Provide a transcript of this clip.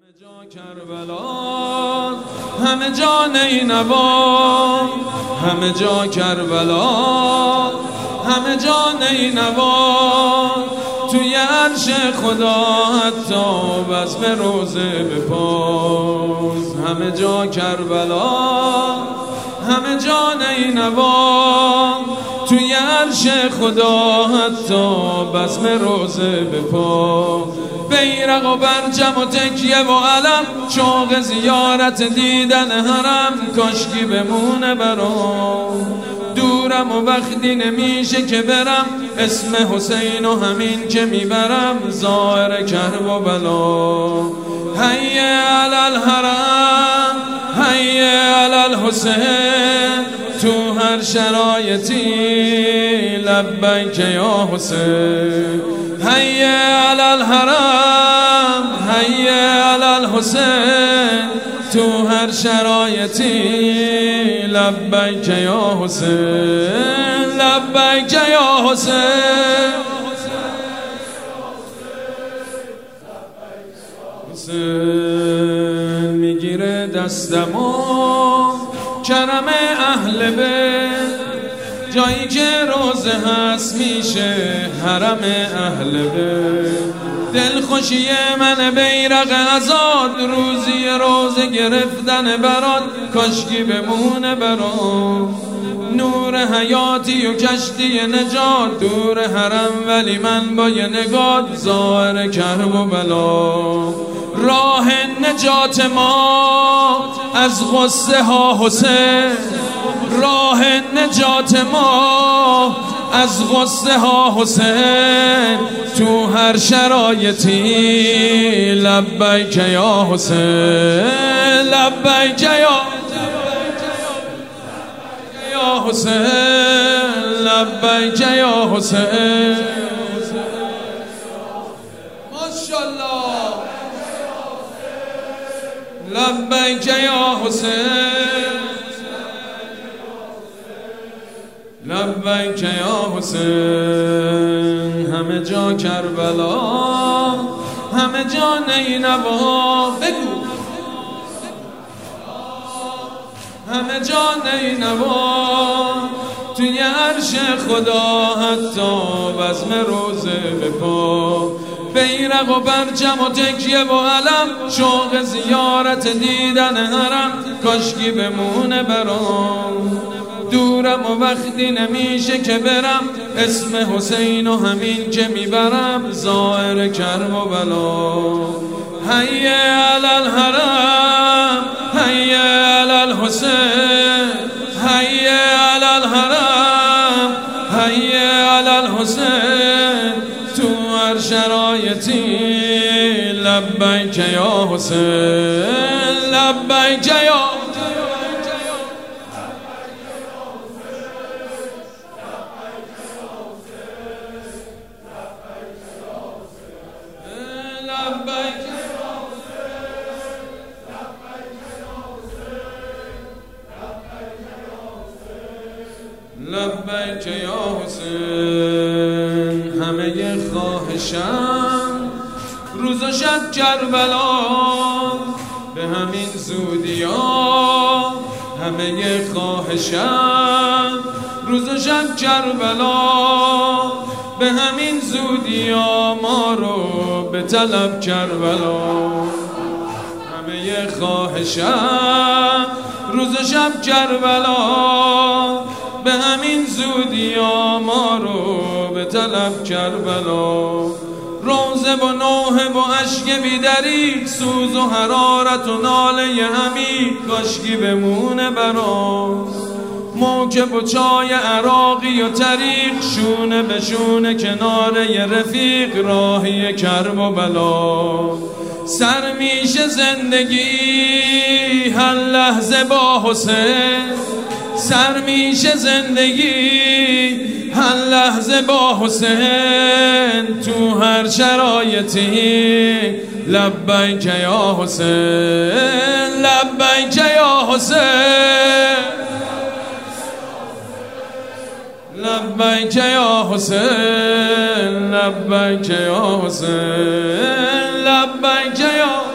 جا کربلا، همه جا نینوا، همه جا کربلا، همه جا نینوا، توی عرش خدا حتی بزم روزه بپاز. همه جا کربلا، همه جا نینوا، توی عرش خدا حتی بزم روزه بپاز. بیرق و برجم و تکیه و علم، شوق زیارت دیدن حرم، کاشکی بمونه برام. دورم و وقتی نمیشه که برم، اسم حسین و همین که میبرم، ظاهر کرب و بلا. حی علی الحرم، حی علی الحسین، تو هر شرایطی لبیک یا حسین. حی علی الحرم، حی علی الحسین، تو هر شرایطی لبیک یا حسین، لبیک یا حسین. حسین میگیره دستمو کرم اهل بیت، جایی که روزه هست میشه حرم اهل بیت. دلخوشی من بیرق آزاد، روزی روزه گرفتن برات، کاشکی بمونه برات. نور حیاتی و کشتی نجات، دور حرم ولی من با یه نگات، ظاهر کرب و بلا. راه نجات ما از غصه ها حسین، راه نجات ما از غصه ها حسین، تو هر شرایطی لبیک یا حسین، لبیک یا حسین، لبیک یا حسین. ماشاءالله. لبیک یا حسین، لبیک یا حسین. همه جا کربلا، همه جا نینوا، بگو همه جا نینوا، توی عرش خدا حتی بزم روزه بپا. بیرق و برجم و تکیه و علم، شوق زیارت دیدن حرم، کاشکی بمونه برام. دورم و وقتی نمیشه که برم، اسم حسین و همین که میبرم، ظاهر کرب و بلا. حی علی الحرم، حی علی الحسین، حی علی الحرم، حی علی الحسین، تو هر شرایطی لبیک یا حسین، لبیک یا لبیک یا حسین. همه خواهشم روز و شب کربلا، به همین زودی ها. همه خواهشم روز و شب کربلا، به همین زودی ها ما رو به طلب کربلا. همه خواهشم روز و شب کربلا، به همین زودی ها ما رو به طلب کربلا. روزه و نوحه و عشق بیدری، سوز و حرارت و ناله همی، کاشکی بمونه برام. موکب و چای عراقی و طریق، شونه به شونه کناره رفیق، راهی کرب و بلا. سر میشه زندگی هر لحظه با حسین، سر میشه زندگی هر لحظه با حسین، تو هر شرایطی لبیک یا حسین، لبیک یا حسین، لبیک یا حسین، لبیک یا حسین، لبیک یا